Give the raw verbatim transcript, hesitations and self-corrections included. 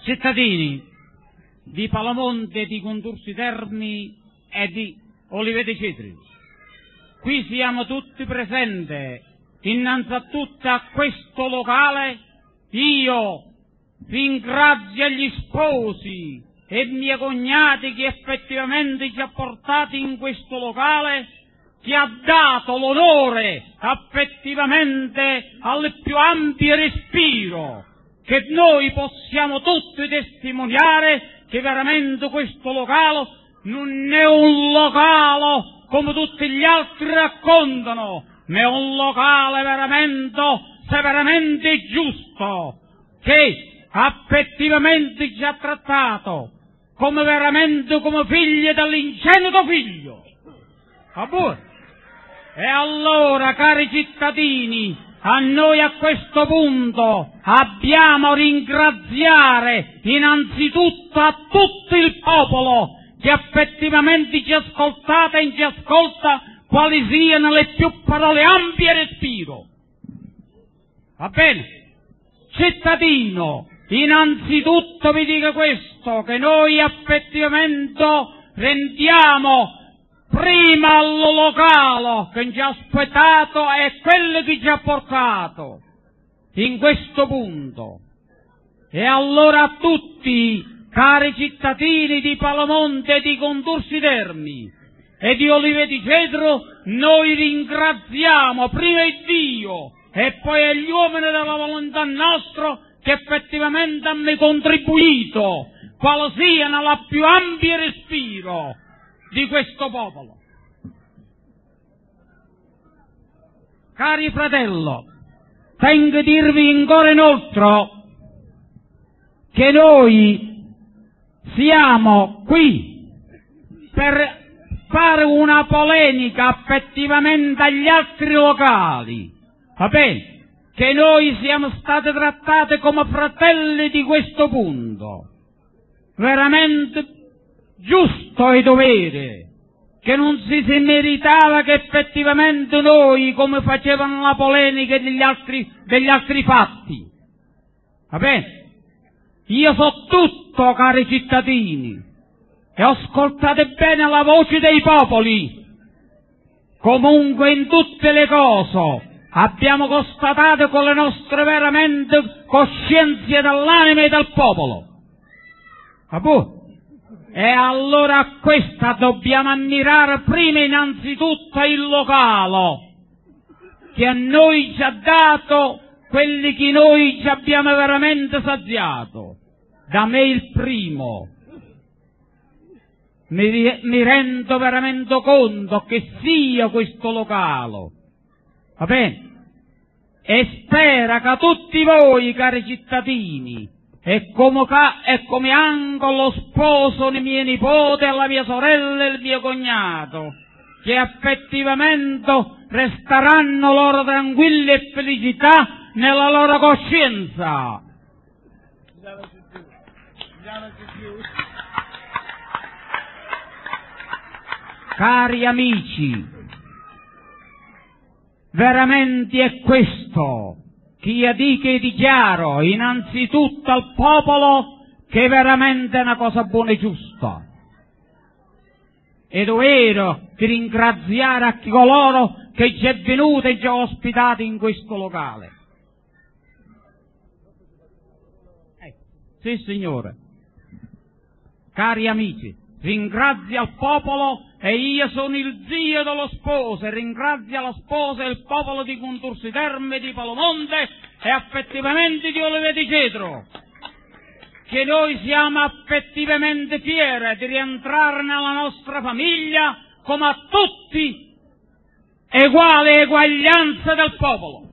Cittadini di Palamonte, di Contursi Terni e di Oliveti Cedri, qui siamo tutti presenti, innanzitutto a questo locale. Io ringrazio gli sposi e miei cognati che effettivamente ci ha portati in questo locale, che ha dato l'onore effettivamente al più ampio respiro, che noi possiamo tutti testimoniare che veramente questo locale non è un locale come tutti gli altri raccontano, ma è un locale veramente, severamente giusto, che effettivamente ci ha trattato come veramente come figli dell'ingenito figlio. A voi. E allora, cari cittadini, a noi a questo punto abbiamo a ringraziare innanzitutto a tutto il popolo che effettivamente ci ascoltate e ci ascolta, quali siano le più parole ampie e respiro. Va bene? Cittadino, innanzitutto vi dico questo, che noi effettivamente rendiamo prima al locale che ci ha aspettato e quello che ci ha portato in questo punto. E allora a tutti, cari cittadini di Palamonte, di Contursi Terni e di Oliveti Cedro, noi ringraziamo prima il Dio e poi gli uomini della volontà nostra che effettivamente hanno contribuito, quale siano la più ampia respiro di questo popolo. Cari fratello, tengo a dirvi ancora inoltre che noi siamo qui per fare una polemica effettivamente agli altri locali, va bene? Che noi siamo stati trattati come fratelli di questo punto, veramente giusto e dovere, che non si, si meritava che effettivamente noi, come facevano la polemica degli altri, degli altri fatti. Va bene? Io so tutto, cari cittadini, e ascoltate bene la voce dei popoli. Comunque in tutte le cose abbiamo constatato con le nostre veramente coscienze dell'anima e del popolo. Va bene? E allora a questa dobbiamo ammirare prima innanzitutto il locale, che a noi ci ha dato quelli che noi ci abbiamo veramente saziato. Da me il primo. Mi, mi rendo veramente conto che sia questo locale. Va bene? E spero che tutti voi, cari cittadini, e come, ca- e come anche lo sposo dei miei nipoti, la mia sorella e il mio cognato, che effettivamente resteranno loro tranquilli e felicità nella loro coscienza. Cari amici, veramente è questo che io dico e dichiaro innanzitutto al popolo, che veramente è una cosa buona e giusta. È dovere di ringraziare a coloro che ci è venuto e ci ha ospitato in questo locale. Eh, sì, signore. Cari amici, ringrazio al popolo, e io sono il zio dello sposo, e ringrazio la sposa e il popolo di Contursi Terni, di Palamonte e effettivamente di Oliveti Cedro, che noi siamo effettivamente fieri di rientrare nella nostra famiglia come a tutti eguale eguaglianza del popolo.